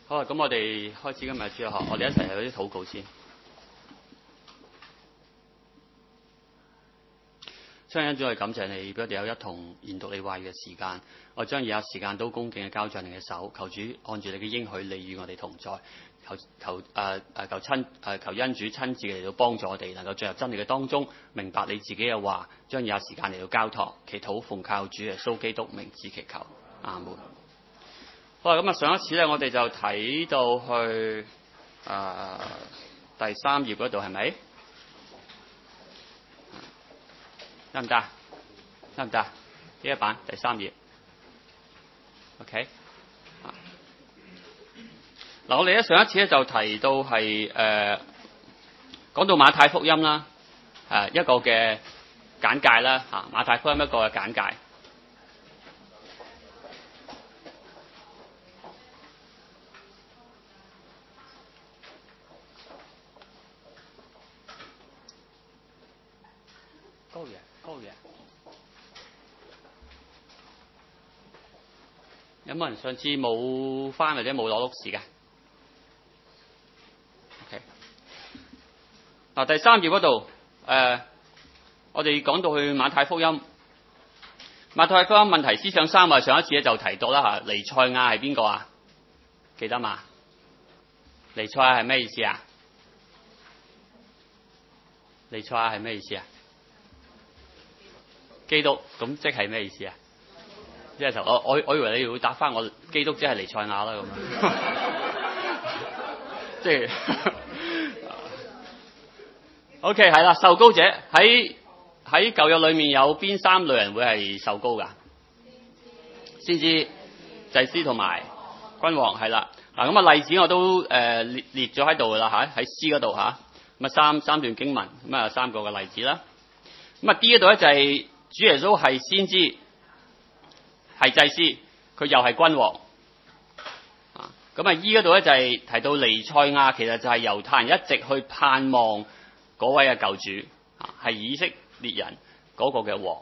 好啊，咁我哋開始今日主日學，我哋一齊有啲禱告先。親愛的主，我哋感謝你，俾我哋有一同研讀你話語嘅時間。我將以下時間都恭敬嘅交在你嘅手，求主按住你嘅應許，你與我哋同在。求恩主親自嚟到幫助我哋，能夠進入真理嘅當中，明白你自己嘅話，將以下時間嚟到交託，祈禱奉靠主耶穌基督名字祈求，阿門。好啦，咁啊上一次咧，我哋就睇到去第3頁嗰度，係咪？得唔得？得唔得？呢一版第3頁 ，OK。嗱，我哋咧上一次咧就提到係講到馬太福音啦，一個嘅簡介啦嚇，馬太福音一個嘅簡介。高嘢，有冇人上次冇返或者冇攞錄事嘅 ？OK。嗱，第3頁嗰度，我哋講到去馬太福音。馬太福音問題思想3啊，上一次咧就提到啦嚇，彌賽亞係邊個啊？記得嘛？彌賽亞係咩意思啊？彌賽亞係咩意思啊？基督，咁即係咩意思啊？即係我以為你會答翻我，基督即係彌賽亞啦咁。即係OK 係啦，受膏者喺舊約裏面有邊3類人會係受膏㗎？先知、祭司同埋君王係啦。嗱咁啊例子我都列咗喺度㗎啦嚇，喺 C 嗰度嚇。咁啊三段經文，咁啊3個嘅例子啦。咁啊 D 嗰度咧就係、主耶穌係先知，係祭司，佢又係君王。咁啊 E 嗰度咧就係提到彌賽亞，其實就係猶太人一直去盼望嗰位嘅救主，係以色列人嗰個嘅王。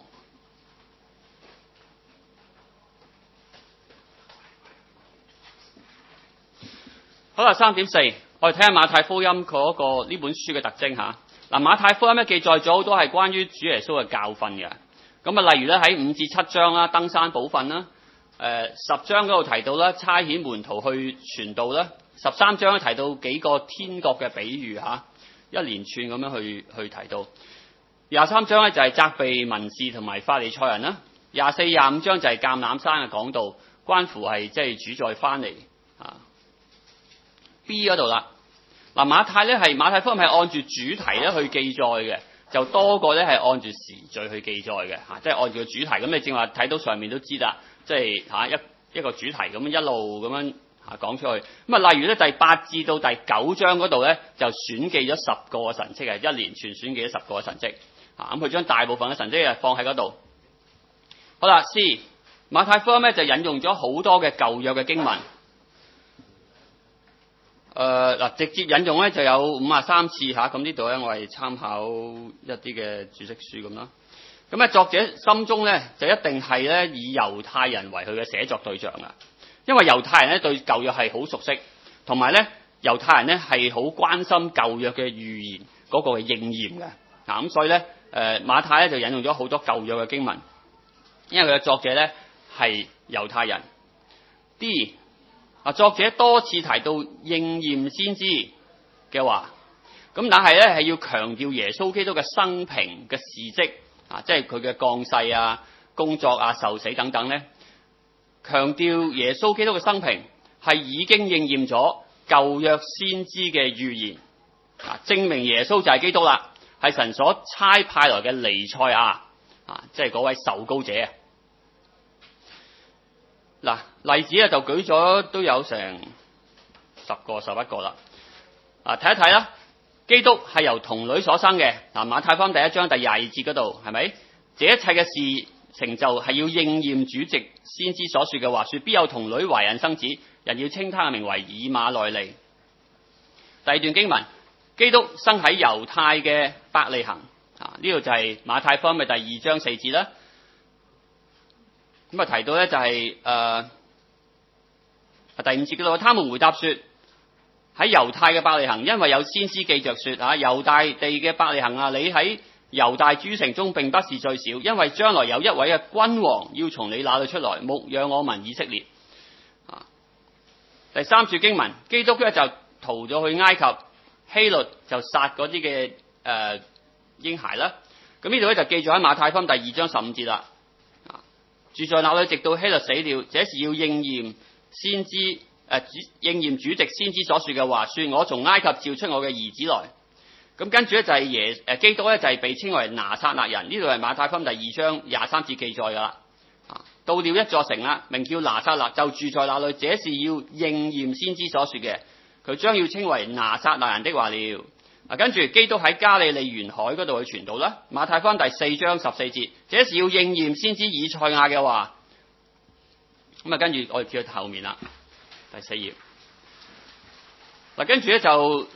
好啦，3.4，我哋睇下馬太福音嗰個呢本書嘅特徵嚇。嗱，馬太福音咧記載咗好多係關於主耶穌嘅教訓嘅。咁啊，例如咧喺5至7章啦，登山寶訓啦，10章嗰度提到啦，差遣門徒去傳道啦，13章提到幾個天國嘅比喻嚇，一連串咁樣去提到。23章咧就係責備文士同埋法利賽人啦，24、25章就係橄欖山嘅講道，關乎係即係主再翻嚟啊。B 嗰度啦，嗱馬太福音係按住主題咧去記載嘅，就多過咧係按住時序去記載嘅嚇，即係按住個主題。咁你正話睇到上面都知啦，即係嚇一個主題咁樣一路咁樣嚇講出去。咁啊，例如咧第8至到第9章嗰度咧就選記咗10個神蹟，係一連串選記咗10個神蹟嚇。咁佢將大部分嘅神蹟啊放喺嗰度。好啦 ，C 馬太福音咧就引用咗好多嘅舊約嘅經文。直接引用咧就有53次嚇，咁呢度咧我係參考一啲嘅注釋書咁啦。咁啊作者心中咧就一定係咧以猶太人為佢嘅寫作對象啦，因為猶太人咧對舊約係好熟悉，同埋咧猶太人咧係好關心舊約嘅預言嗰個嘅應驗嘅。咁所以咧馬太咧就引用咗好多舊約嘅經文，因為佢嘅作者咧係猶太人。D作者多次提到應驗先知嘅話，咁但係咧係要強調耶穌基督嘅生平嘅事蹟即係佢嘅降世啊、工作啊、受死等等咧，強調耶穌基督嘅生平係已經應驗咗舊約先知嘅預言，證明耶穌就係基督啦，係神所差派來嘅彌賽亞，即係嗰位受膏者。嗱，例子咧就舉咗都有成10個、11個啦。睇一睇啦，基督係由童女所生嘅。馬太福音第1章第22節嗰度係咪？這一切嘅事成就係要應驗主藉先知所說嘅話，說必有童女懷孕生子，人要稱他嘅名為以馬內利。第2段經文，基督生喺猶太嘅伯利恆。呢度就係馬太福音嘅第2章4節啦。咁提到咧就係第5節嗰度，他們回答說：喺猶太嘅伯利恆，因為有先知記着說猶大地嘅伯利恆啊，你喺猶大諸城中並不是最小，因為將來有一位嘅君王要從你那裏出來，牧養我民以色列。第3處經文，基督咧就逃咗去埃及，希律就殺嗰啲嘅嬰孩啦。咁呢度咧就記載喺馬太福音第2章15節啦。住在那裏直到希律死了，這是要應驗主藉先知所說嘅話，說我從埃及召出我嘅兒子來。咁跟住咧就係基督咧就係被稱為拿撒勒人，呢度係馬太福音第2章23節記載噶啦。到了一座城啦，名叫拿撒勒，就住在那裏，這是要應驗先知所說嘅，佢將要稱為拿撒勒人的話了。跟住基督喺加利利沿海嗰度去傳道啦。馬太福音第4章14節，這是要應驗先知以賽亞嘅話。咁跟住我哋跳去後面啦，第4頁。跟住咧就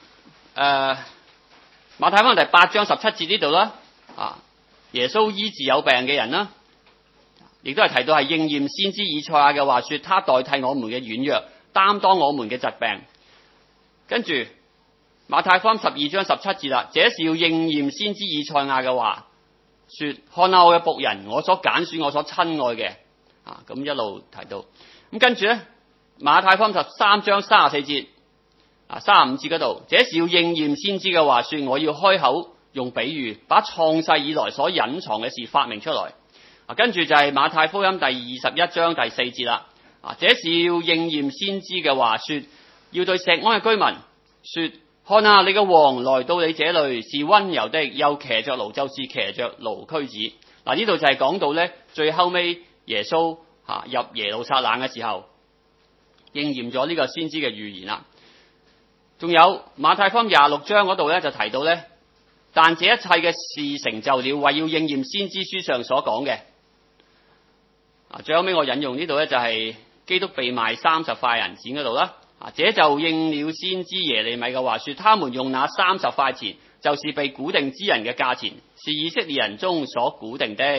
馬太福音第8章17節呢度啦。耶穌醫治有病嘅人啦，亦都係提到係應驗先知以賽亞嘅話，說他代替我們嘅軟弱，擔當我們嘅疾病。跟住馬太福音12章17節啦，這是要應驗先知以賽亞嘅話，說看下我嘅僕人，我所揀選，我所親愛嘅。咁一路提到。咁跟住咧，馬太福音13章34節35節嗰度，這是要應驗先知嘅話，說我要開口用比喻，把創世以來所隱藏嘅事發明出來。跟住就係馬太福音第21章第4節啦。這是要應驗先知嘅話，說要對錫安嘅居民說，看下你嘅王來到你這裏，是溫柔的，又騎着驢，就是騎着驢駒子。呢度就係講到咧，最後尾耶穌入耶路撒冷嘅時候，應驗咗呢個先知嘅預言啦。仲有馬太福音26章嗰度咧就提到咧，但這一切嘅事成就了，為要應驗先知書上所講嘅。最後尾我引用呢度咧就係基督被賣30塊銀錢嗰度啦。這就應了先知耶利米嘅話，說他們用那30塊錢，就是被估定之人嘅價錢，是以色列人中所估定的。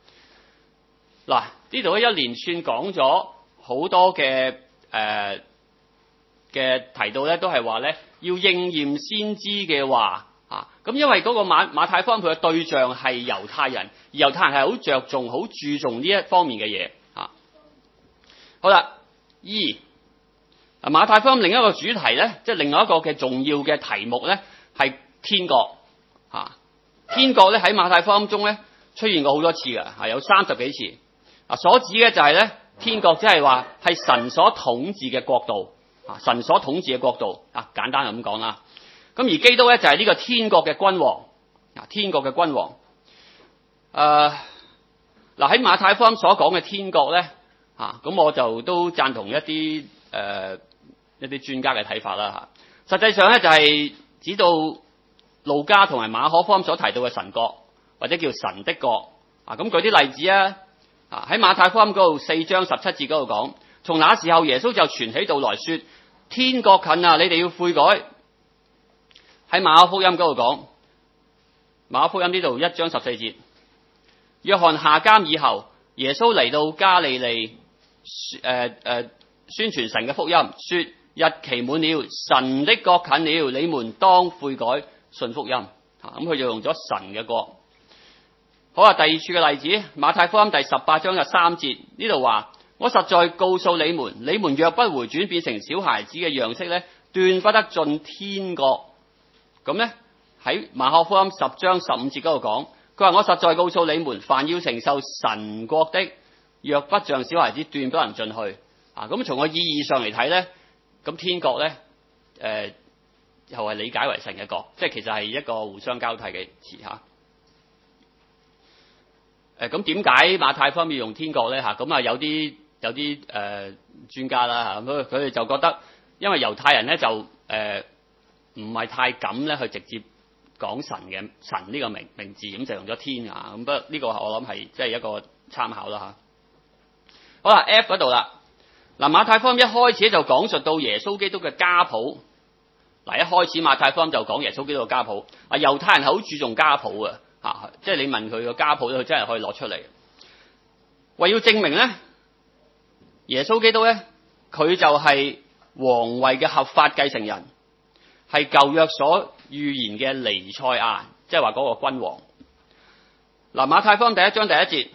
呢度一連串講咗好多嘅提到咧，都係話咧要應驗先知嘅話。咁因為嗰個馬太福音佢嘅對象係猶太人，而猶太人係好着重、好注重呢一方面嘅嘢。好啦，馬太福音另一個主題咧，即係另外一個嘅重要嘅題目咧，係天國。天國咧喺馬太福音中咧出現過好多次㗎，有30幾次。所指嘅就係咧天國，即係話係神所統治嘅國度。神所統治嘅國度，簡單咁講啦。咁而基督咧就係呢個天國嘅君王。天國嘅君王。喺馬太福音所講嘅天國咧，咁我就都贊同一啲專家嘅睇法啦。實際上咧就係指到路加同埋馬可福音所提到嘅神國，或者叫神的國。咁舉啲例子啊。喺馬太福音嗰度4章17節嗰度講，從那時候耶穌就傳起道來說，天國近啊，你哋要悔改。喺馬可福音嗰度講，馬可福音呢度1章14節，約翰下監以後，耶穌嚟到加利利，宣傳神嘅福音，說日期滿了，神的國近了，你們當悔改，信福音。咁佢就用咗神嘅國。好啊，第二處嘅例子，馬太福音第18章3節呢度話，我實在告訴你們，你們若不回轉變成小孩子嘅樣式咧，斷不得進天國。咁咧喺馬可福音10章15節嗰度講，佢話我實在告訴你們，凡要承受神國的，若不像小孩子，斷不能進去。咁從個意義上嚟睇咧，咁天國咧又係理解為神嘅國，即係其實係一個互相交替嘅詞嚇。咁點解馬太福音要用天國咧？咁有啲專家啦，佢哋就覺得，因為猶太人咧就唔係太敢咧去直接講神呢個名字，咁就用咗天啊。咁不過呢個我諗係即係一個參考啦。好啦 ，F 嗰度啦。馬太福音一開始就講述到耶穌基督嘅家譜。一開始馬太福音就講耶穌基督嘅家譜。猶太人係好注重家譜嘅。即係你問佢個家譜咧，佢真係可以攞出嚟。為要證明咧，耶穌基督咧， 佢就係皇位嘅合法繼承人，係舊約所預言嘅彌賽亞，即係話嗰個君王。嗱，馬太福音第1章第1節，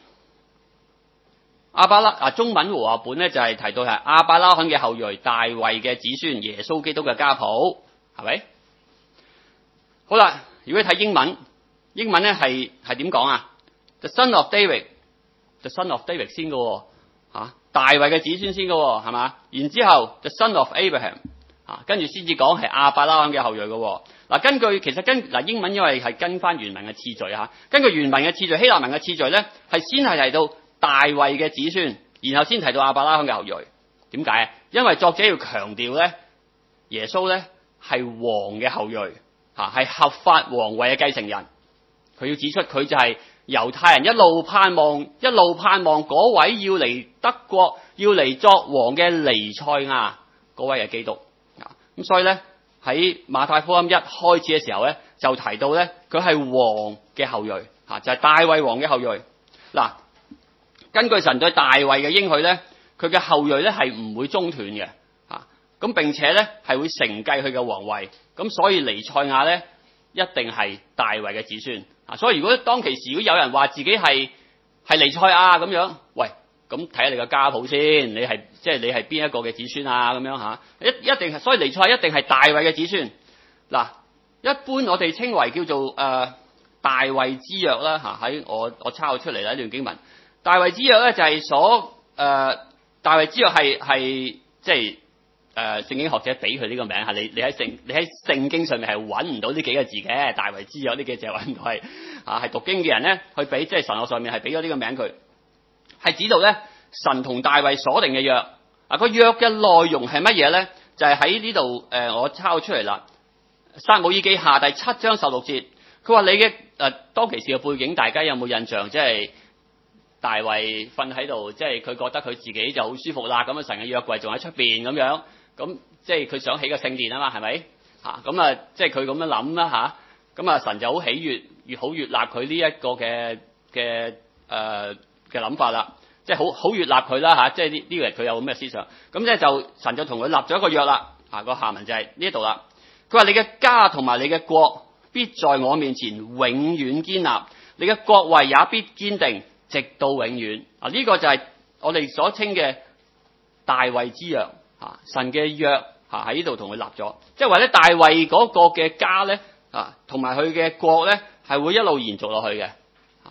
中文和合本咧就係提到係亞伯拉罕嘅後裔，大衛嘅子孫，耶穌基督嘅家譜，係咪？好啦，如果你睇英文咧係點講啊 ？The son of David，the son of David 先嘅喎，大衛嘅子孫先嘅喎，係嘛？然之後 the son of Abraham，跟住先至講係亞伯拉罕嘅後裔嘅喎。嗱，英文因為係跟翻原文嘅次序嚇，根據原文嘅次序，希臘文嘅次序咧係先係提到大衛嘅子孫，然後先提到亞伯拉罕嘅後裔。點解啊？因為作者要強調咧，耶穌咧係王嘅後裔，係合法皇位嘅繼承人。佢要指出佢就係猶太人一路盼望嗰位要嚟德國要嚟作王嘅彌賽亞嗰位嘅基督。咁所以咧喺馬太福音一開始嘅時候咧就提到咧佢係王嘅後裔，就係大衛王嘅後裔。嗱，根據神對大衛嘅應許咧，佢嘅後裔咧係唔會中斷嘅，咁並且咧係會承繼佢嘅皇位。咁所以彌賽亞咧一定係大衛嘅子孫。所以如果當其時如果有人話自己係彌賽亞咁樣，喂，咁睇下你個家譜先，你係邊一個嘅子孫啊？咁樣嚇，一定係，所以彌賽亞一定係大衛嘅子孫。嗱，一般我哋稱為叫做大衛之約啦嚇，喺我抄出嚟啦呢段經文。大衛之約咧就係大衛之約係即係聖經學者俾佢呢個名嚇，你喺聖經上面係揾唔到呢幾個字嘅，大衛之約呢幾個字揾唔到，係讀經嘅人咧去俾，即係神學上面係俾咗呢個名佢，係指到咧神同大衛所定嘅約。個約嘅內容係乜嘢咧？就係喺呢度我抄出嚟啦，撒母耳記下第7章16節，佢話你嘅當其時嘅背景，大家有冇印象？即係大衛瞓喺度，即係佢覺得佢自己就好舒服啦，咁神嘅約櫃仲喺出邊咁樣。咁即係佢想起個聖殿啊嘛，係咪？咁即係佢咁樣諗啦嚇。咁神就好喜悅，越好越納佢呢一個嘅諗法啦。即係好越納佢啦嚇。即係呢個人佢有咩思想？咁即係就神就同佢立咗一個約啦。個下文就係呢度啦。佢話你嘅家同埋你嘅國必在我面前永遠堅立，你嘅國位也必堅定，直到永遠。呢個就係我哋所稱嘅大衛之約。神嘅約喺呢度同佢立咗，即係話咧大衛嗰個嘅家咧同埋佢嘅國咧係會一路延續落去嘅。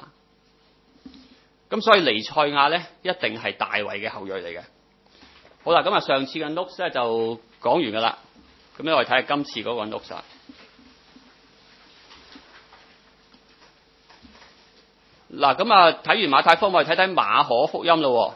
咁所以彌賽亞咧一定係大衛嘅後裔嚟嘅。好啦，咁上次嘅 notes 咧就講完噶啦，咁我哋睇下今次嗰個 notes。嗱，咁睇完馬太福音，我哋睇睇馬可福音咯。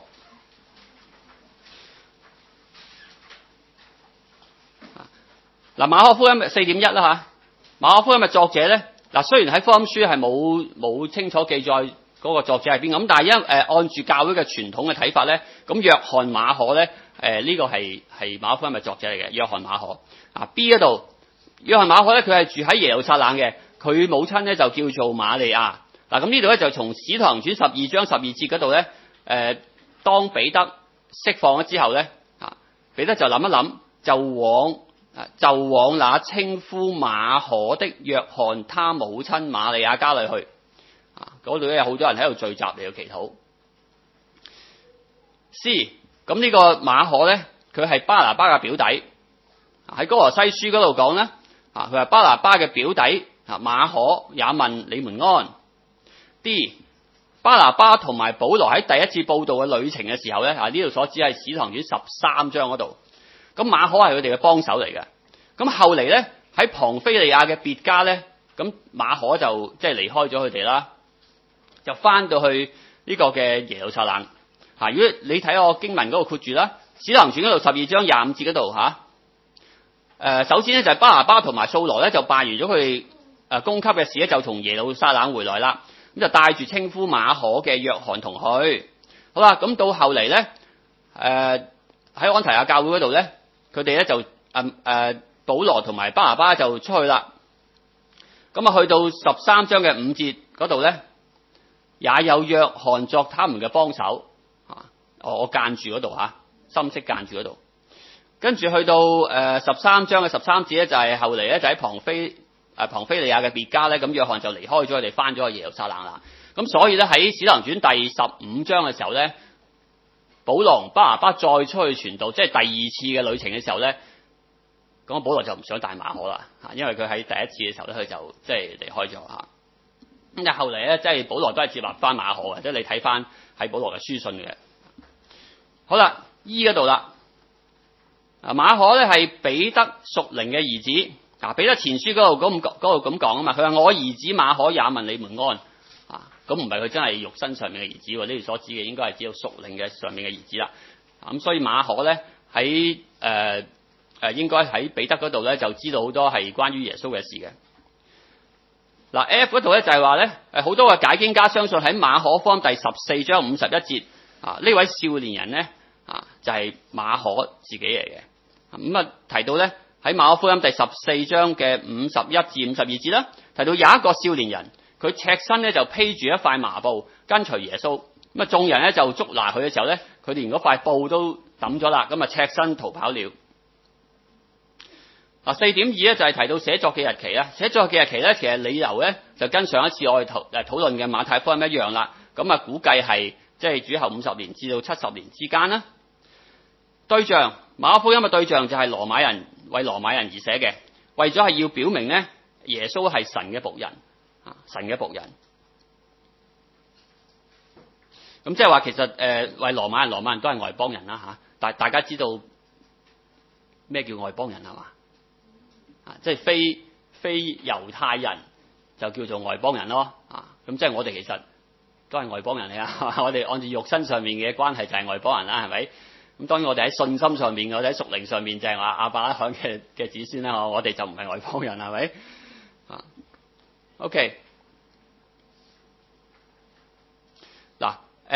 嗱，馬可福音 4.1 啦嚇，馬可福音嘅作者咧，雖然喺福音書係冇清楚記載嗰個作者係邊個，咁但係按住教會嘅傳統嘅睇法咧，咁約翰馬可咧呢個係馬可福音嘅作者嚟嘅，約翰馬可。B 嗰度，約翰馬可咧佢係住喺耶路撒冷嘅，佢母親咧就叫做瑪利亞。咁呢度咧就從使徒行傳12章12節嗰度咧，當彼得釋放咗之後咧，彼得就諗一諗，就往那稱呼馬可的約翰他母親瑪利亞家裏去。嗰度咧有好多人喺度聚集嚟到祈禱。C， 咁呢個馬可咧，佢係巴拿巴嘅表弟。喺哥羅西書嗰度講咧，佢係巴拿巴嘅表弟。馬可也問你們安。D， 巴拿巴同埋保羅喺第一次佈道嘅旅程嘅時候咧，呢度所指係使徒行傳13章嗰度。咁馬可係佢哋嘅幫手嚟嘅。咁後嚟咧喺龐菲利亞嘅別家咧，咁馬可就即係離開咗佢哋啦，就翻到去呢個嘅耶路撒冷。如果你睇我經文嗰度括住啦，使徒行傳嗰度12章25節嗰度首先咧就係巴拿巴同埋掃羅咧就辦完咗佢哋供給嘅事咧，就從耶路撒冷回來啦。咁就帶住稱呼馬可嘅約翰同去。好啦，咁到後嚟咧喺安提亞教會嗰度咧，佢哋咧就保羅同埋巴拿巴就出去啦。咁去到13章嘅5節嗰度咧，也有約翰作他們嘅幫手。我間住嗰度深色間住嗰度。 跟住去到13章嘅13節咧，就係後嚟咧就喺龐菲利亞嘅別家咧，咁約翰就離開咗佢哋，翻咗去耶路撒冷啦。咁所以咧喺使徒行傳第15章嘅時候咧，保羅巴拿巴再出去傳道，即係第二次嘅旅程嘅時候咧，咁保羅就唔想帶馬可啦，因為佢喺第一次嘅時候咧，佢就即係離開咗嚇。咁就後嚟咧，即係保羅都係接納翻馬可嘅，即係你睇翻喺保羅嘅書信嘅。好啦，E 嗰度啦。馬可咧係彼得屬靈嘅兒子，彼得前書嗰度咁講啊嘛，佢話我兒子馬可也問你們安，咁唔係佢真係肉身上面嘅兒子喎，呢度所指嘅應該係指到屬靈嘅上面嘅兒子啦。咁所以馬可咧喺應該喺彼得嗰度咧就知道好多係關於耶穌嘅事嘅。嗱 F 嗰度咧就係話咧好多嘅解經家相信喺馬可福音第14章51節呢位少年人咧就係馬可自己嚟嘅。咁提到咧喺馬可福音第14章嘅51至52節啦，提到有一個少年人，佢赤身咧就披住一塊麻布跟隨耶穌，咁眾人咧就捉拿佢嘅時候咧，佢連嗰塊布都抌咗啦，咁赤身逃跑了。4.2咧就係提到寫作嘅日期啦，寫作嘅日期咧其實理由咧就跟上一次我哋討論嘅馬太福音一樣啦，咁估計係即係主後50年至到70年之間啦。對象馬可福音嘅對象就係羅馬人，為羅馬人而寫嘅，為咗係要表明咧耶穌係神嘅僕人，神嘅僕人。咁即係話其實為羅馬人都係外邦人啦嚇，但大家知道咩叫外邦人係嘛？即係非猶太人就叫做外邦人咯，咁即係我哋其實都係外邦人嚟啊！我哋按照肉身上面嘅關係就係外邦人啦，係咪？咁當然我哋喺信心上面，我哋喺屬靈上面就係亞伯拉罕嘅子孫啦，我哋就唔係外邦人，係咪？OK， 嗱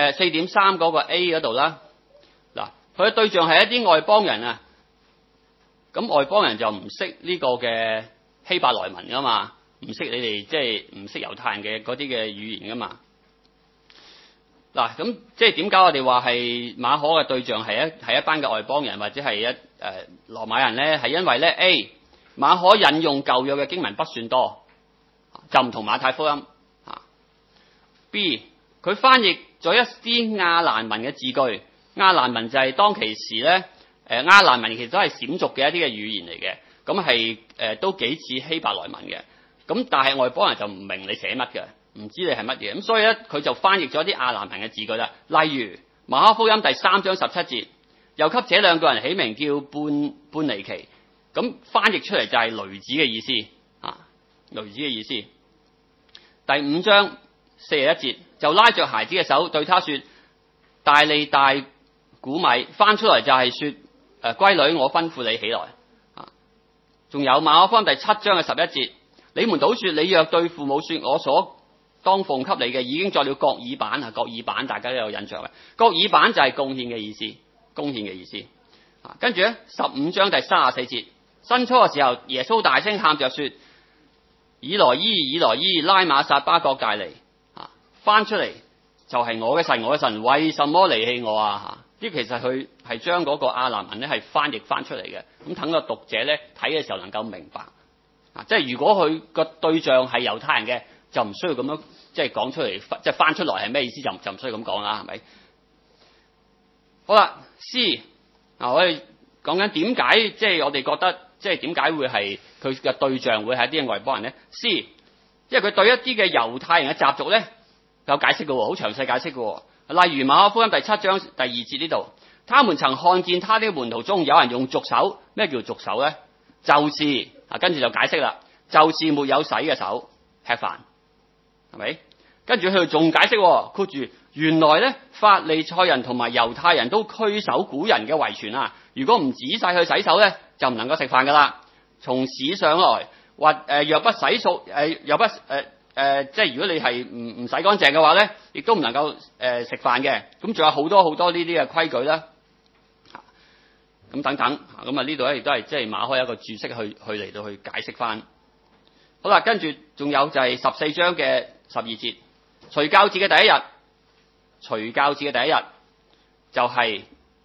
4.3嗰個 A 嗰度啦，嗱佢嘅對象係一啲外邦人啊，咁外邦人就唔識呢個嘅希伯來文噶嘛，唔識你哋即係唔識猶太人嘅嗰啲嘅語言噶嘛。嗱，咁即係點解我哋話係馬可嘅對象係一班嘅外邦人或者係羅馬人咧？係因為咧 A 馬可引用舊約嘅經文不算多，就唔同馬太福音。B 佢翻譯咗一啲亞蘭文嘅字句，亞蘭文就係當其時咧亞蘭文其實都係閃族嘅一啲嘅語言嚟嘅，咁係都幾似希伯來文嘅，咁但係外邦人就唔明你寫乜嘅。唔知你係乜嘢，咁所以咧佢就翻譯咗啲亞蘭文嘅字句啦。例如馬可福音第3章17節，又給這兩個人起名叫半尼奇，咁翻譯出嚟就係雷子嘅意思，雷子嘅意思。第5章41節，就拉着孩子嘅手對他說：大利大鼓米，翻出嚟就係說閨女，我吩咐你起來。仲有馬可福音第7章嘅11節，你們倒說你若對父母說我所當奉給你嘅已經作了各耳板啊，各耳板大家都有印象嘅，各耳板就係貢獻嘅意思，貢獻嘅意思。跟住咧15章第34節，申初嘅時候，耶穌大聲喊着說：以來伊，以來伊，拉馬撒巴各大利。翻出嚟就係我嘅神，我嘅神，為什麼離棄我啊？呢其實佢係將嗰個亞蘭文咧係翻譯翻出嚟嘅，咁等個讀者咧睇嘅時候能夠明白。即係如果佢個對象係猶太人嘅，就唔需要咁樣即係講出嚟，即係翻出來係咩意思就唔需要咁講啦，係咪？好啦 ，C 我哋講緊點解即係我哋覺得即係點解會係佢嘅對象會係一啲外邦人咧 ？C 因為佢對一啲嘅猶太人嘅習俗咧有解釋嘅，好詳細解釋嘅。例如馬可福音第7章第2節呢度，他們曾看見他的門徒中有人用俗手，咩叫俗手咧？就是跟住就解釋啦，就是沒有洗嘅手吃飯。係咪？跟住佢仲解釋，括住原來咧法利賽人同埋猶太人都拘守古人嘅遺傳啊！如果唔仔細去洗手咧，就唔能夠食飯噶啦。從市上來或若不洗漱又不即係如果你係唔洗乾淨嘅話咧，亦都唔能夠食飯嘅。咁仲有好多呢啲嘅規矩啦。咁等等，咁呢度咧亦都係即係馬可有一個注釋去嚟到去解釋翻。好啦，跟住仲有就係14章嘅12節，除酵節嘅第一日，除酵節嘅第一日就係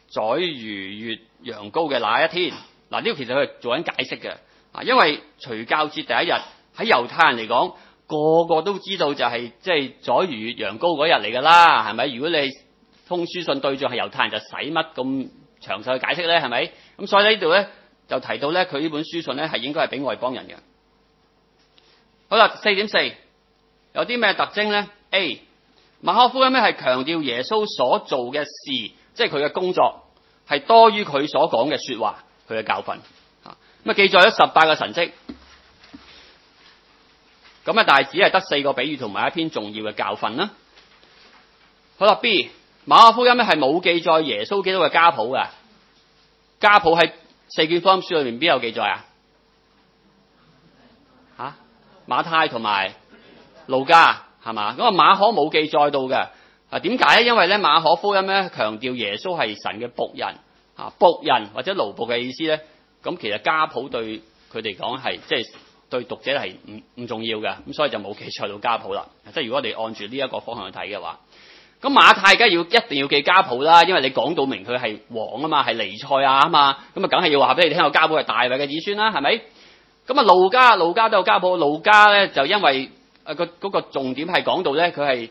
宰逾越羊羔嘅那一天。嗱，呢個其實佢係做緊解釋嘅。因為除酵節第一日喺猶太人嚟講，個個都知道就係即係宰逾越羊羔嗰日嚟㗎啦，係咪？如果你封書信對象係猶太人，就使乜咁詳細去解釋咧？係咪？咁所以呢度咧就提到咧，佢呢本書信咧係應該係俾外邦人嘅。好啦，4.4有啲咩特徵咧 ？A. 馬可福音咧係強調耶穌所做嘅事，即係佢嘅工作係多於佢所講嘅說話，佢嘅教訓。咁啊記載咗18個神蹟，咁啊但係只係得4個比喻同埋一篇重要嘅教訓啦。好啦 ，B. 馬可福音咧係冇記載耶穌基督嘅家譜嘅，家譜喺4卷福音書裏面邊有記載啊？馬太同埋路加係嘛？咁啊馬可冇記載到嘅。點解咧？因為咧馬可福音咧強調耶穌係神嘅僕人，僕人或者奴僕嘅意思咧，咁其實家譜對佢哋講係即係對讀者係唔重要嘅，咁所以就冇記載到家譜啦。即係如果我哋按住呢一個方向去睇嘅話，咁馬太梗係一定要記家譜啦，因為你講到明佢係王啊嘛，係彌賽亞啊嘛，咁啊梗係要話俾你聽個家譜係大衛嘅子孫啦，係咪？咁啊路加都有家譜，路加咧就因為嗰個重點係講到咧佢係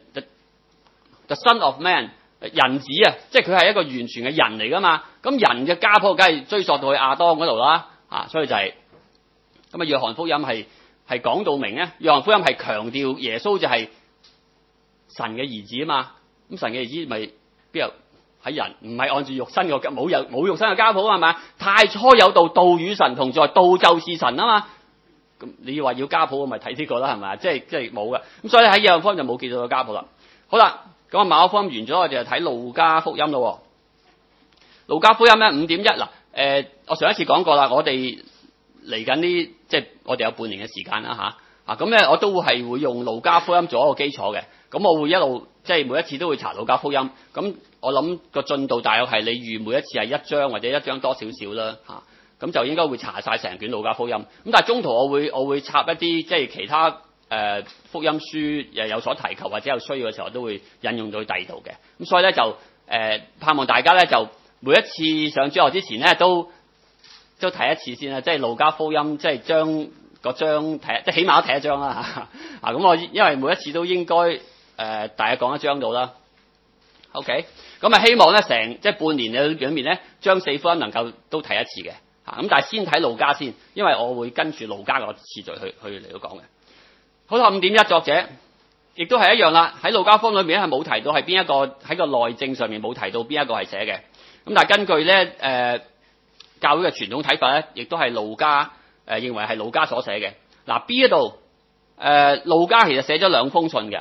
the son of man 人子啊，即係佢係一個完全嘅人嚟噶嘛，咁人嘅家譜梗係追溯到去亞當嗰度啦，所以就係咁啊。約翰福音係講到明咧，約翰福音係強調耶穌就係神嘅兒子啊嘛，咁神嘅兒子咪邊有喺人唔係按住肉身嘅冇肉身嘅家譜係咪？太初有道，道與神同在，道就是神啊嘛。咁你話要家譜，我咪睇呢個啦，係咪？即係冇嘅。咁所以喺約翰福音就冇記到個家譜啦。好啦，咁啊馬可福音完咗，我哋就睇路加福音咯。路加福音咧 5.1 嗱，我上一次講過啦，我哋嚟緊呢，即係我哋有半年嘅時間啦吓，咁咧我都係會用路加福音做一個基礎嘅。咁我會一路即係每一次都會查路加福音。咁我諗個進度大約係你預每一次係1章或者1章多少少啦吓。咁就應該會查晒成卷路加福音。咁但係中途我會插一啲即係其他福音書有所提及或者有需要嘅時候，我都會引用到第二度嘅。咁所以咧就盼望大家咧就每一次上主日之前咧都睇一次先啦，即係路加福音即係將個章睇，即係起碼都睇一章啦嚇。咁我因為每一次都應該大家講一章到啦。OK， 咁啊希望咧即係半年嘅裏面咧，將4福音能夠都睇一次嘅。咁但係先睇路加先，因為我會跟住路加個次序去嚟到講嘅。好啦 5.1 作者亦都係一樣啦，喺路加福音裏面係冇提到係邊一個，喺個內證上面冇提到邊一個係寫嘅。咁但係根據咧教會嘅傳統睇法咧，亦都係路加認為係路加所寫嘅。嗱 B 嗰度路加其實寫咗2封信嘅，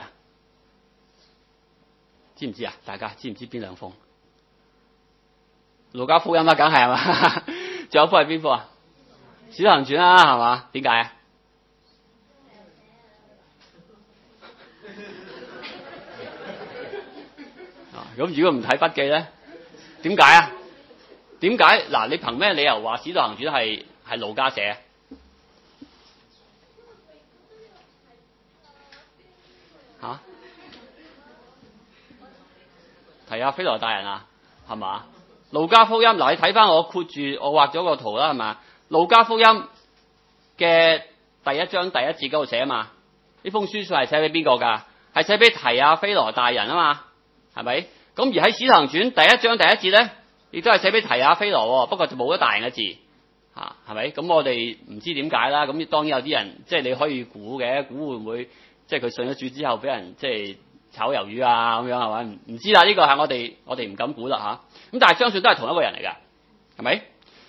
知唔知啊？大家知唔知邊2封？路加福音啦，梗係嘛？仲有封係邊封啊？使徒行傳啦，係嘛？點解啊？咁如果唔睇筆記咧，點解啊？點解？嗱，你憑咩理由話使徒行傳係路加寫？吓？提阿非羅大人啊，係嘛？路加福音嗱，你睇翻我括住我畫咗個圖啦，係嘛？路加福音嘅第1章第1節嗰度寫啊嘛，呢封書信係寫俾邊個㗎？係寫俾提阿非羅大人啊嘛，係咪？咁而喺使徒行傳第1章第1節咧，亦都係寫俾提阿非羅，不過就冇咗大人嘅字嚇，係咪？咁我哋唔知點解啦。咁當然有啲人即係你可以估嘅，估會唔會即係佢信咗主之後俾人即係炒魷魚啊咁樣係咪？唔知啦，呢個係我哋唔敢估啦嚇。咁但係相信都係同一個人嚟㗎，係咪？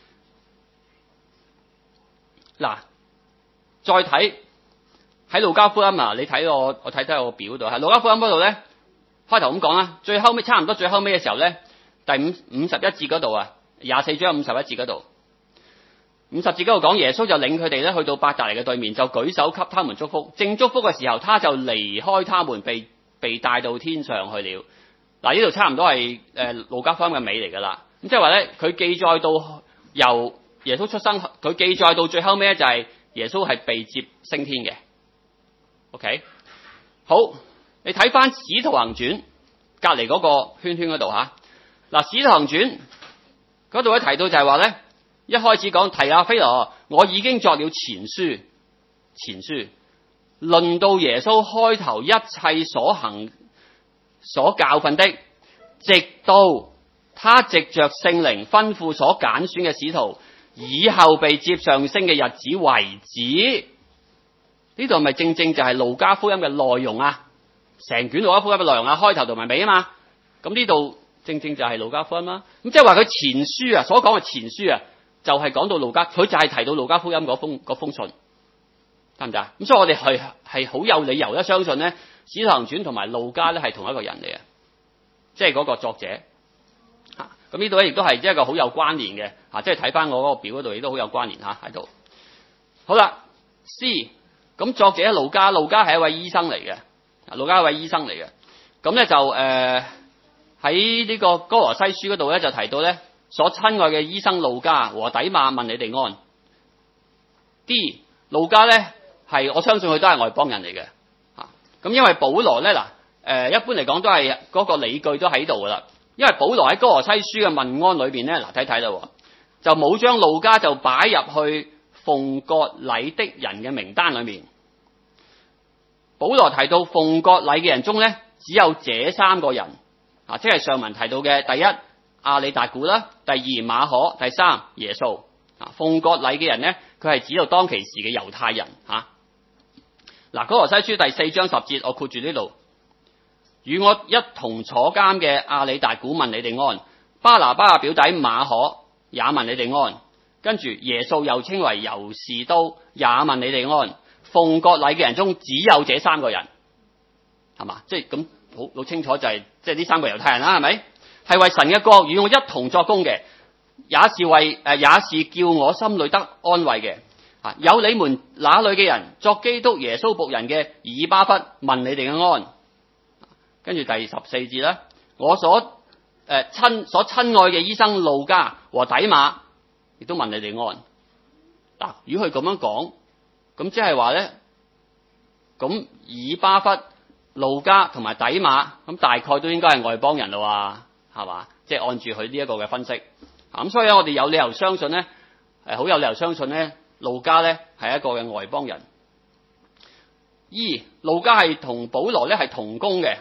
嗱，再睇喺路加福音啊，你睇我睇睇我表度，喺路加福音嗰度咧，開頭咁講啦，最後尾差唔多最後尾嘅時候咧，第51節嗰度啊，24章51節嗰度，50節嗰度講耶穌就領佢哋咧去到伯大尼嘅對面，就舉手給他們祝福。正祝福嘅時候，他就離開他們，被帶到天上去了。嗱，呢度差唔多係路加福音嘅尾嚟㗎啦。咁即係話咧，佢記載到由耶穌出生，佢記載到最後尾咧就係耶穌係被接升天嘅。OK， 好，你睇翻使徒行傳隔離嗰個圈圈嗰度嚇， 嗱，《使徒行傳》嗰度咧提到就係話咧，一開始講提阿非羅，我已經作了前書，論到耶穌開頭一切所行所教訓的，直到他藉着聖靈吩咐所揀選嘅使徒以後被接上升嘅日子為止。呢度咪正正就係路加福音嘅內容啊，成卷路加福音嘅內容啊，開頭同埋尾啊嘛。咁呢度正正就係路加福音啦。咁即係話佢前書啊，所講嘅前書啊，就係講到路加，佢就係提到路加福音嗰封信，得唔得啊？咁所以我哋係好有理由咧相信咧，《使徒行傳》同埋路加咧係同一個人嚟嘅，即係嗰個作者。咁呢度咧亦都係一個好有關聯嘅，即係睇翻我嗰個表嗰度亦都好有關聯喺度。好啦 ，C。咁作者路加係一位醫生嚟嘅，路加係一位醫生嚟嘅。咁咧就喺呢個哥羅西書嗰度咧就提到咧，所親愛嘅醫生路加和底馬問你哋安。D 路加咧係我相信佢都係外邦人嚟嘅，咁因為保羅咧一般嚟講都係嗰個理據都喺度噶啦。因為保羅喺哥羅西書嘅問安裏邊咧，睇睇啦，就冇將路加就擺入去奉割禮的人嘅名單裏面。保羅提到奉割禮嘅人中咧，只有這三個人，即係上文提到嘅第一亞里達古啦，第二馬可，第三耶穌。奉割禮嘅人咧，佢係指到當其時嘅猶太人。哥羅西書第4章10節，我括住呢度，與我一同坐監嘅亞里達古問你哋安，巴拿巴嘅表弟馬可也問你哋安。跟住耶穌又稱為猶士都，也問你哋安。奉割禮嘅人中只有這三個人，係嘛？即係咁好清楚就係即係呢三個猶太人啦，係咪？係為神嘅國與我一同作工嘅，也是叫我心裏得安慰嘅。有你們那裏嘅人作基督耶穌僕人嘅以巴弗問你哋嘅安。跟住第14節啦，我所親愛嘅醫生路加和底馬亦都問你哋安。嗱，如果佢咁樣講，咁即係話咧，咁以巴弗、路加同埋底馬，咁大概都應該係外邦人啦，係嘛？即係按住佢呢一個嘅分析，咁所以我哋有理由相信咧，好有理由相信咧，路加咧係一個嘅外邦人。路加係同保羅咧係同工嘅，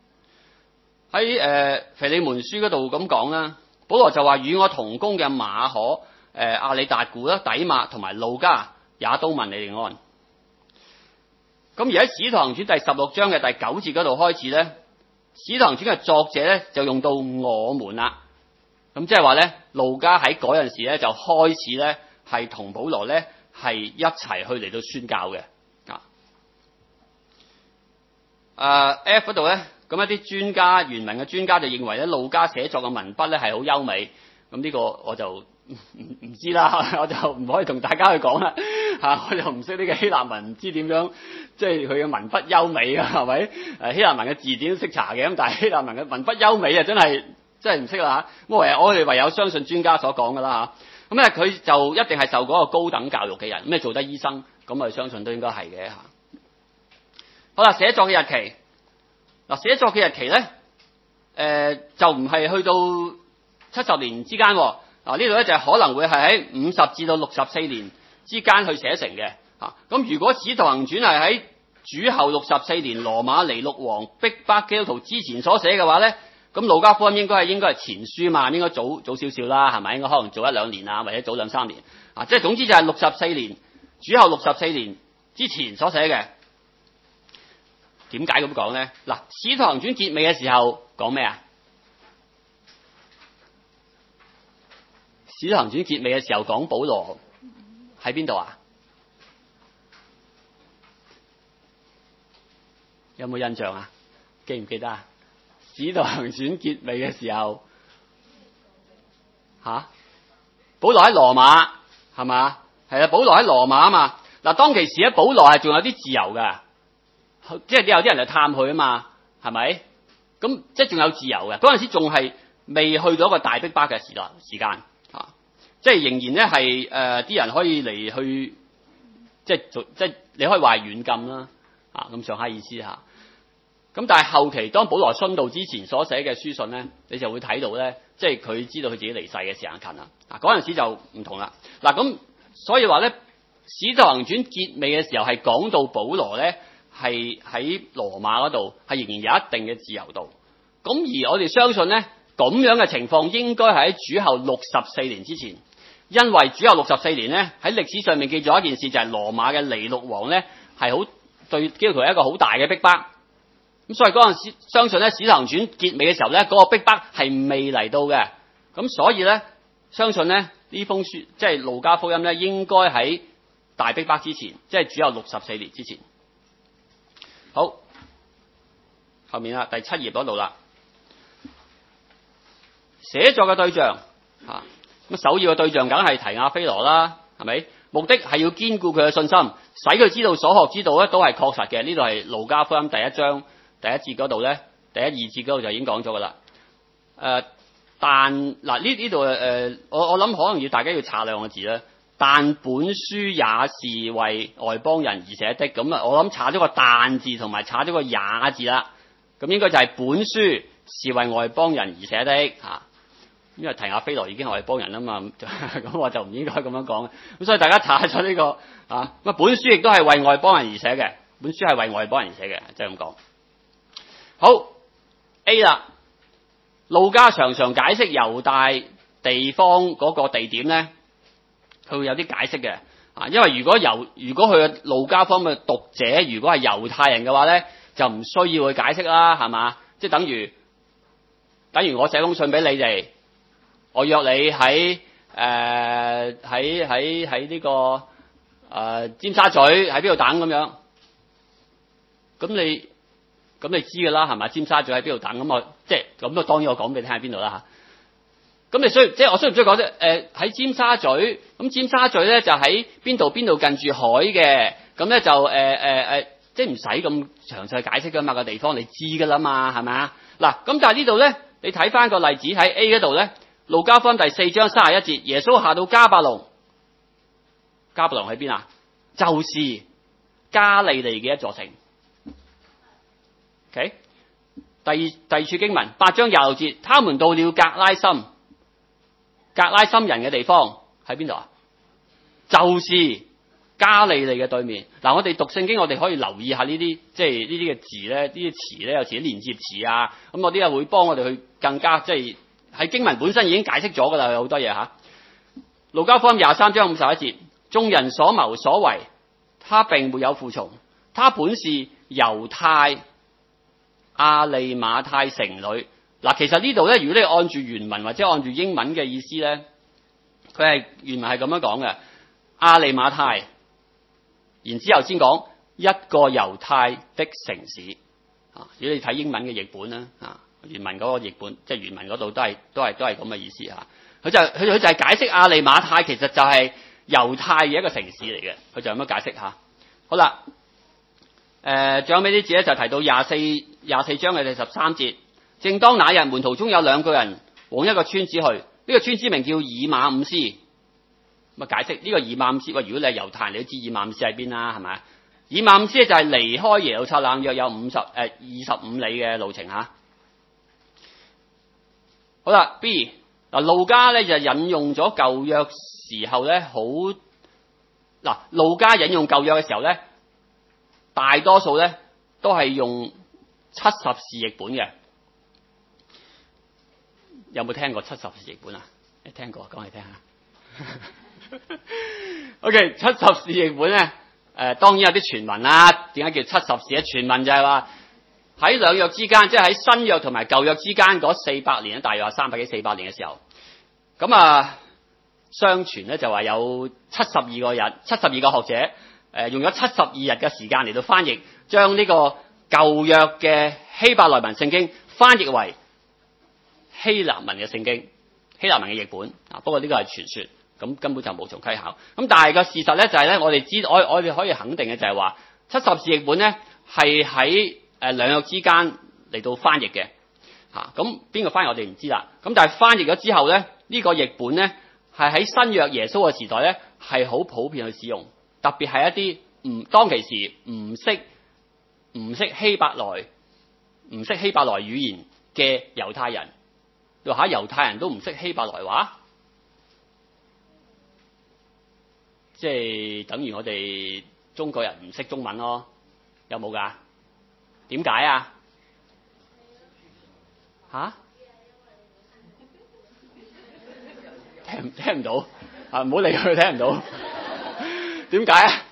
喺腓利門書嗰度咁講啦，保羅就話與我同工嘅馬可、亞里達古啦、底馬同埋路加，也都問你哋安。咁而喺《使徒行傳》第16章嘅第9節嗰度開始咧，《使徒行傳》嘅作者咧就用到我們啦。咁即係話咧，路加喺嗰陣時咧就開始咧係同保羅咧係一齊去嚟到宣教嘅。F 嗰度咧，咁一啲專家原文嘅專家就認為咧，路加寫作嘅文筆咧係好優美。咁呢個我就唔知啦，我就唔可以同大家去講啦。我就唔識呢個希臘文，唔知點樣，即係佢嘅文筆優美啊，係咪？希臘文嘅字典都識查嘅，咁但係希臘文嘅文筆優美啊，真係唔識啦嚇。我哋唯有相信專家所講噶啦嚇。咁咧佢就一定係受嗰個高等教育嘅人，咁你做得醫生，咁我哋相信都應該係嘅嚇。好啦，寫作嘅日期，寫作嘅日期咧，就唔係去到70年之間。呢度咧就可能會係喺50至到64年之間去寫成嘅。咁如果《使徒行傳》係喺主後64年羅馬尼祿王逼迫基督徒之前所寫嘅話咧，咁路加福音應該係前書嘛，應該早少少啦，係咪？應該可能早1-2年啊，或者早2-3年。即係總之就係64年，主後64年之前所寫嘅。點解咁講咧？《使徒行傳》結尾嘅時候講咩啊？《使徒行傳》結尾嘅時候講保羅喺邊度啊？有冇印象啊？記唔記得啊？《使徒行傳》結尾嘅時候，保羅喺羅馬係嘛？係啊，保羅喺羅馬啊嘛。當其時咧，保羅係仲有啲自由噶，即係有啲人嚟探佢啊嘛，係咪？咁即係仲有自由嘅。嗰陣時仲係未去到一個大逼迫嘅時間。即係仍然咧係啲人可以嚟去，即係你可以話係軟禁啦，咁上下意思嚇。 咁但係後期當保羅殉道之前所寫嘅書信咧，你就會睇到咧，即係佢知道佢自己離世嘅時間近啦。嗰陣時就唔同啦。咁所以話咧，《使徒行傳》結尾嘅時候係講到保羅咧係喺羅馬嗰度係仍然有一定嘅自由度。咁而我哋相信咧，咁樣嘅情況應該係喺主後64年之前，因為主後64年咧喺歷史上面記咗一件事，就係羅馬嘅尼祿王咧係好對基督徒一個好大嘅逼迫。咁所以嗰陣時相信咧，《使徒行傳》結尾嘅時候咧，嗰個逼迫係未嚟到嘅。咁所以咧，相信咧呢封書即係路加福音咧，應該喺大逼迫之前，即係主後64年之前。好，後面啦，第7頁嗰度啦，寫作嘅對象咁首要嘅對象梗係提亞非羅啦，係咪？目的係要堅固佢嘅信心，使佢知道所學之道咧都係確實嘅。呢度係路加福音第1章第1節嗰度咧，第1、2節嗰度就已經講咗噶啦。但嗱呢度我諗可能要大家要查2個字咧。但本書也是為外邦人而寫的，咁啊，我諗查咗個但字同埋查咗個也字啦。咁應該就係本書是為外邦人而寫的嚇。因為提亞非羅已經係外邦人啦嘛，咁我就唔應該咁樣講。咁所以大家查咗呢個咁本書亦都係為外邦人而寫嘅，本書係為外邦人而寫嘅，即係咁講。好 A 啦，路加常常解釋猶大地方嗰個地點咧，佢會有啲解釋嘅因為如果佢嘅路加方面嘅讀者如果係猶太人嘅話咧，就唔需要去解釋啦，係嘛？即係等於我寫封信俾你哋，我約你喺呢個尖沙咀喺邊度等咁樣，咁你知㗎啦，係嘛？尖沙咀喺邊度等，咁我即係咁當然我講俾你聽喺邊度啦。咁你需要我需唔需要講啫？喺尖沙咀，咁尖沙咀咧就喺邊度近住海嘅，咁咧就即係唔使咁詳細解釋㗎嘛，個地方你知㗎啦嘛，係咪啊？嗱，咁但係呢度咧，你睇翻個例子喺 A 嗰度咧，路加福音第4章31節，耶穌下到迦百農喺邊啊？就是加利利嘅一座城。OK， 第二處經文8章26節，他們到了格拉森人嘅地方喺邊度啊？就是加利利嘅對面。嗱，我哋讀聖經，我哋可以留意下呢啲即係呢啲嘅字咧，呢啲詞咧，有時啲連接詞啊，咁嗰啲啊會幫我哋去更加即係喺經文本身已經解釋咗噶啦，有好多嘢吓。路加福音23章51節，眾人所謀所為，他並沒有服從，他本是猶太亞利馬太城裏。嗱，其實呢度咧，如果你按住原文或者按住英文嘅意思咧，佢係原文係咁樣講嘅，亞利馬太，然之後先講一個猶太的城市。如果你睇英文嘅譯本啦，原文嗰個譯本即係原文嗰度都係咁嘅意思嚇。佢就係解釋亞利馬太其實就係猶太嘅一個城市嚟嘅，佢就咁樣解釋嚇。好啦，仲有咩啲字咧？就提到24章嘅第13節。正當那日，門徒中有2個人往一個村子去，呢個村子名叫以馬午斯。咁解釋呢個以馬午斯，如果你係猶太人，你都知以馬午斯喺邊啦，係咪？以馬午斯就係離開耶路撒冷約有25里嘅路程嚇。好啦 B 嗱，路加咧就引用咗舊約時候咧路加引用舊約嘅時候咧，大多數咧都係用70士譯本嘅。有冇聽過70士譯本啊？你聽過，講嚟聽下。OK， 70士譯本咧，當然有啲傳聞啦。點解叫70士咧？傳聞就係話喺兩約之間，即係喺新約同埋舊約之間嗰400年，大約係300幾400年嘅時候，咁相傳咧就話有72個人，72個學者，用咗72日嘅時間嚟到翻譯，將呢個舊約嘅希伯來文聖經翻譯為希臘文嘅聖經，希臘文嘅譯本。不過呢個係傳說，咁根本就無從稽考。咁但係個事實咧就係咧，我哋可以肯定嘅就係話70士譯本咧係喺兩約之間嚟到翻譯嘅。咁邊個翻譯我哋唔知啦。咁但係翻譯咗之後咧，呢個譯本咧係喺新約耶穌嘅時代咧係好普遍去使用，特別係一啲當其時唔識希伯來唔識希伯來語言嘅猶太人，你話猶太人都唔識希伯來話，即係等於我哋中國人唔識中文咯，有冇㗎？點解啊？嚇？聽唔到啊！唔好理佢，聽唔到。點解啊？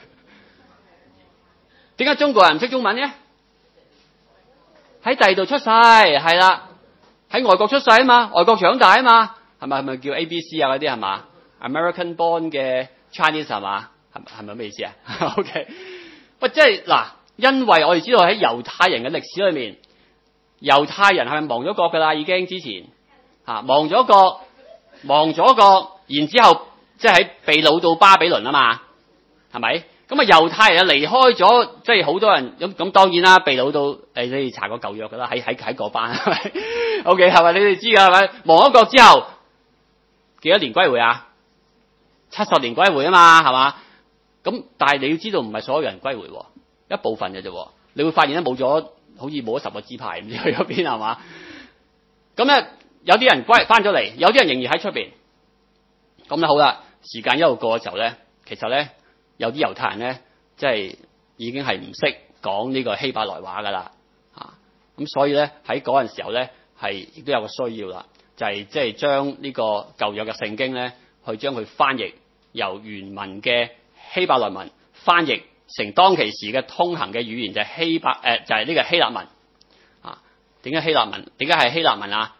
點解中國人唔識中文嘅？喺第二度出世，係啦，喺外國出世啊嘛，外國長大啊嘛，係咪叫 ABC 啊嗰啲係嘛 ？American born 嘅 Chinese 係嘛？係咪咩意思啊？OK， 喂，即係嗱，因為我哋知道喺猶太人嘅歷史裏面，猶太人係咪亡咗國㗎啦？已經之前亡咗國，然之後即係喺被擄到巴比倫啊嘛，係咪？咁啊，猶太人離開咗，即係好多人咁當然啦，被擄到你哋查過舊約㗎啦，喺嗰班係咪 ？OK 係咪？你哋知㗎係咪？亡咗國之後幾多年歸回啊？70年歸回啊嘛，係嘛？咁但係你要知道唔係所有人歸回，一部分嘅啫。你會發現咧冇咗，好似冇咗10個支派，唔知去咗邊係嘛？咁咧有啲人翻咗嚟，有啲人仍然喺出邊。咁咧好啦，時間一路過嘅時候咧，其實咧。有啲猶太人咧，即係已經係唔識講呢個希伯來話噶啦，咁所以咧喺嗰陣時候咧，係亦都有個需要啦，就係即係將呢個舊約嘅聖經咧，去將佢翻譯由原文嘅希伯來文翻譯成當其時嘅通行嘅語言，就係就係呢個希臘文。點解希臘文？點解係希臘文啊？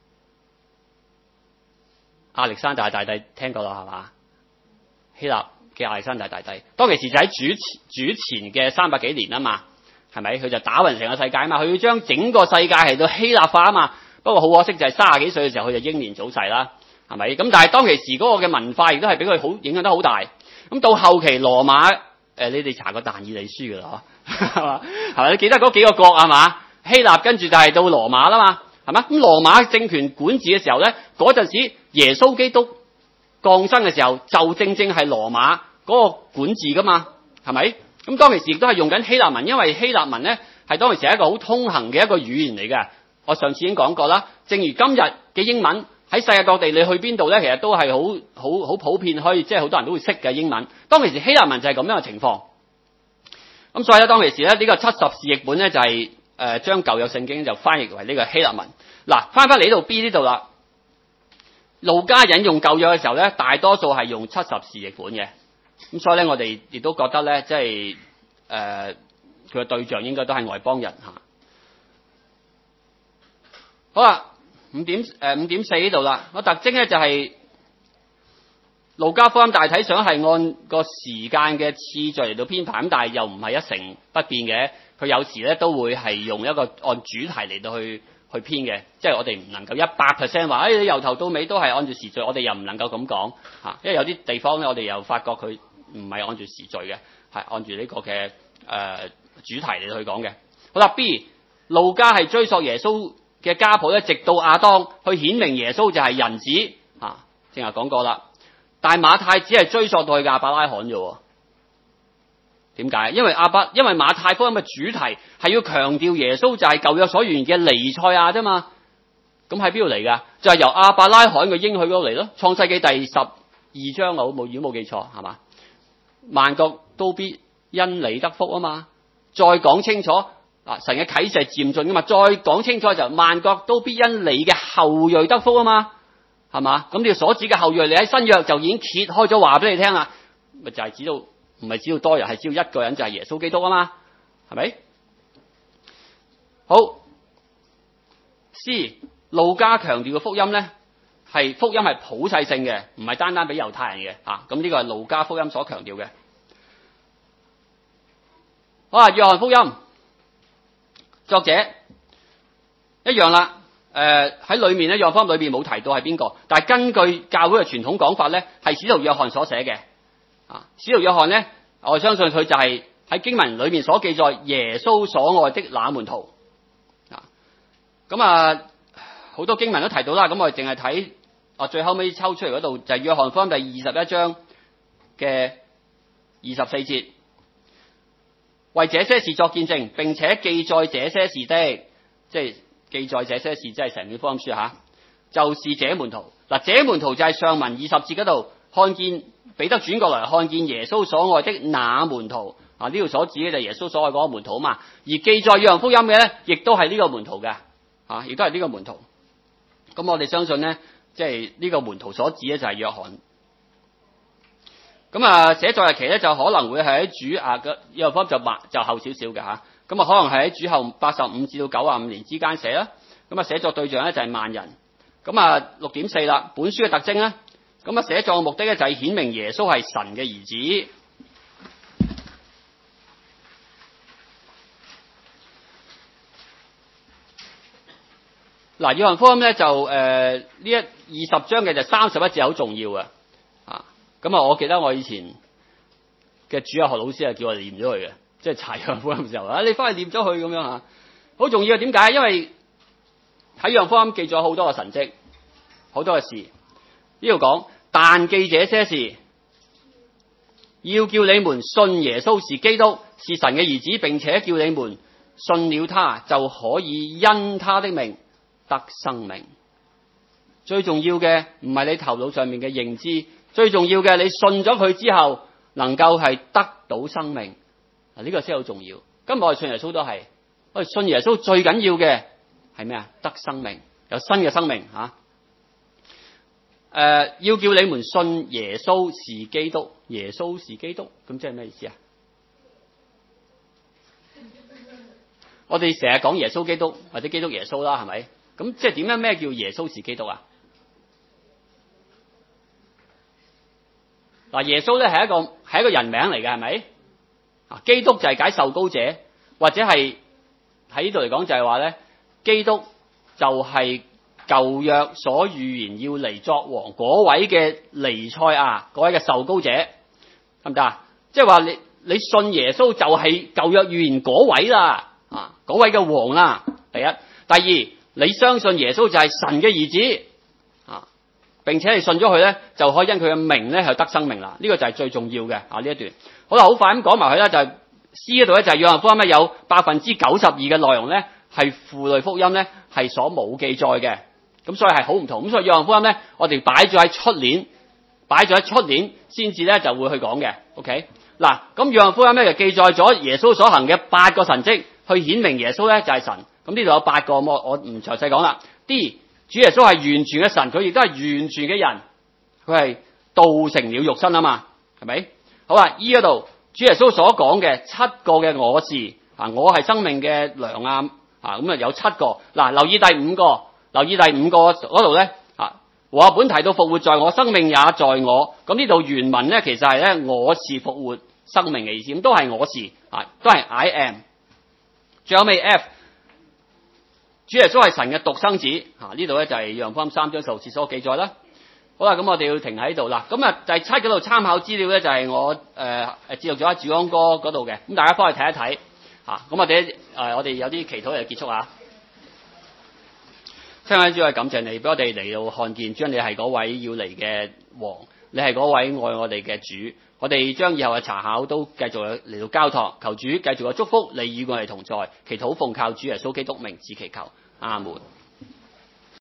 亞歷山大大帝聽過啦，係嘛？希臘嘅亞歷山大大帝，當其時就喺主前嘅300幾年啊嘛，係咪？佢就打暈成個世界啊嘛，佢要將整個世界係到希臘化啊嘛。不過好可惜就係30幾歲嘅時候，佢就英年早逝啦，係咪？咁但係當其時嗰個嘅文化亦都係俾佢好影響得好大。咁到後期羅馬，你哋查過但以理書㗎啦，係嘛？係咪？你記得嗰幾個國係嘛？希臘跟住就係到羅馬啦嘛，係嘛？咁羅馬政權管治嘅時候咧，嗰陣時耶穌基督降生嘅時候，就正正係羅馬嗰個管治噶嘛，係咪？咁當其時亦都係用緊希臘文，因為希臘文咧係當其時係一個好通行嘅一個語言嚟嘅。我上次已經講過啦，正如今日嘅英文喺世界各地你去邊度咧，其實都係好普遍，可以即係好多人都會識嘅英文。當其時希臘文就係咁樣嘅情況。咁所以咧，當其時咧呢個70士譯本咧就係將舊約聖經就翻譯為呢個希臘文。嗱，翻嚟呢度 B 呢度啦。路加引用舊約嘅時候咧，大多數係用70士譯本嘅，咁所以咧我哋亦都覺得咧，即係佢嘅對象應該都係外邦人吓。好啦，5.4呢度啦，個特徵咧就係路加福音大體上係按個時間嘅次序嚟到編排，咁但係又唔係一成不變嘅，佢有時咧都會係用一個按主題嚟到去編嘅，即係我哋唔能夠100%話，你由頭到尾都係按住時序，我哋又唔能夠咁講吓，因為有啲地方咧，我哋又發覺佢唔係按住時序嘅，係按住呢個嘅主題嚟到去講嘅。好啦 ，B 路加係追溯耶穌嘅家譜咧，直到亞當，去顯明耶穌就係人子吓，正話講過啦。但係馬太只係追溯到去亞伯拉罕啫。點解？因為馬太福音嘅主題係要強調耶穌就係舊約所預言嘅彌賽亞啫嘛。咁喺邊度嚟噶？就係由亞伯拉罕嘅應許嗰度嚟咯。創世紀第12章如果冇記錯係嘛？萬國都必因你得福啊嘛。再講清楚神嘅啟示係漸進噶嘛。再講清楚就萬國都必因你嘅後裔得福啊嘛。係嘛？咁你所指嘅後裔，你喺新約就已經揭開咗話俾你聽啦。咪就係指到唔係指到多人，係指到一個人就係耶穌基督啊嘛。係咪？好 C 路加強調嘅福音咧，係福音係普世性嘅，唔係單單俾猶太人嘅嚇。咁呢個係路加福音所強調嘅。好啊，約翰福音作者一樣啦。喺裏面咧，約翰福音裏面冇提到係邊個，但係根據教會嘅傳統講法咧，係使徒約翰所寫嘅。使徒約翰咧，我相信佢就係喺經文裏面所記載耶穌所愛的那門徒。咁好多經文都提到啦，咁我哋淨係睇最後尾抽出嚟嗰度就係約翰福音第21章嘅24節。 為這些事作見證，並且記載這些事的，即係記載這些事，即係成卷福音書吓，就是這門徒。嗱，這門徒就係上文20節嗰度看見彼得轉過來看見耶穌所愛的那門徒。啊，呢度所指嘅就係耶穌所愛嗰個門徒嘛。而記載約翰福音嘅咧，亦都係呢個門徒嘅，亦都係呢個門徒。咁我哋相信咧，即係呢個門徒所指咧就係約翰。咁啊，寫作日期咧就可能會係喺主嘅約翰福音就後少少嘅吓。咁啊，可能係喺主後85至到95年之間寫啦。咁啊，寫作對象咧就係萬人。咁啊，6.4啦，本書嘅特徵咧，咁啊，寫作嘅目的咧就係顯明耶穌係神嘅兒子。嗱，約翰福音咧就呢20章嘅就31節好重要嘅。咁啊，我記得我以前嘅主日學老師係叫我哋念咗佢嘅，即係查約翰福音嘅時候，你翻去念咗佢咁樣吓，好重要。點解？因為喺約翰福音記咗好多嘅神蹟，好多嘅事。呢度講，但記這些事，要叫你們信耶穌是基督，是神嘅兒子，並且叫你們信了他，就可以因他的名得生命。最重要嘅唔係你頭腦上面嘅認知，最重要嘅你信咗佢之後，能夠係得到生命。呢個先好重要。今日我哋信耶穌都係，我哋信耶穌最緊要嘅係咩啊？得生命，有新嘅生命吓。要叫你們信耶穌是基督，耶穌是基督，咁即係咩意思啊？我哋成日講耶穌基督或者基督耶穌啦，係咪？咁即係點樣？咩叫耶穌是基督啊？嗱，耶穌咧係一個人名嚟嘅，係咪？啊，基督就係解受膏者，或者係喺呢度嚟講就係話咧，基督就係舊約所預言要嚟作王嗰位嘅彌賽亞，嗰位嘅受膏者，得唔得啊？即係話你信耶穌就係舊約預言嗰位啦，嗰位嘅王啦。第一，第二，你相信耶穌就係神嘅兒子，並且你信咗佢咧，就可以因佢嘅名咧係得生命啦。呢個就係最重要嘅呢一段。好啦，好快咁講埋佢啦，就係 C 嗰度咧就係約翰福音咧有92%嘅內容咧係符類福音咧係所冇記載嘅，咁所以係好唔同。咁所以約翰福音咧我哋擺咗喺出年先至咧就會去講嘅。OK， 嗱，咁約翰福音咧就記載咗耶穌所行嘅8個神蹟，去顯明耶穌咧就係神。咁呢度有8個，我唔詳細講啦。D， 主耶穌係完全嘅神，佢亦都係完全嘅人，佢係道成了肉身啊嘛，係咪？好啦，E 嗰度主耶穌所講嘅7個嘅我是我係生命嘅糧咁啊有7個。嗱，留意第5個嗰度咧和本提到復活在我，生命也在我。咁呢度原文咧其實係咧我是復活生命嘅意思，咁都係我是都係 I am。最後尾 F， 主耶穌係神嘅獨生子，呢度咧就係約翰福音3章16節所記載啦。好啦，咁我哋要停喺度啦。咁啊第7嗰度參考資料咧就係我節錄咗喺主安歌嗰度嘅，咁大家翻去睇一睇咁我哋有啲祈禱嚟結束啊。親愛的主，我感謝你俾我哋嚟到看見，主你係嗰位要嚟嘅王，你係嗰位愛我哋嘅主。我哋將以後嘅查考都繼續嚟到交託，求主繼續嘅祝福你與我哋同在。祈禱奉靠主耶穌基督名字祈求，阿門。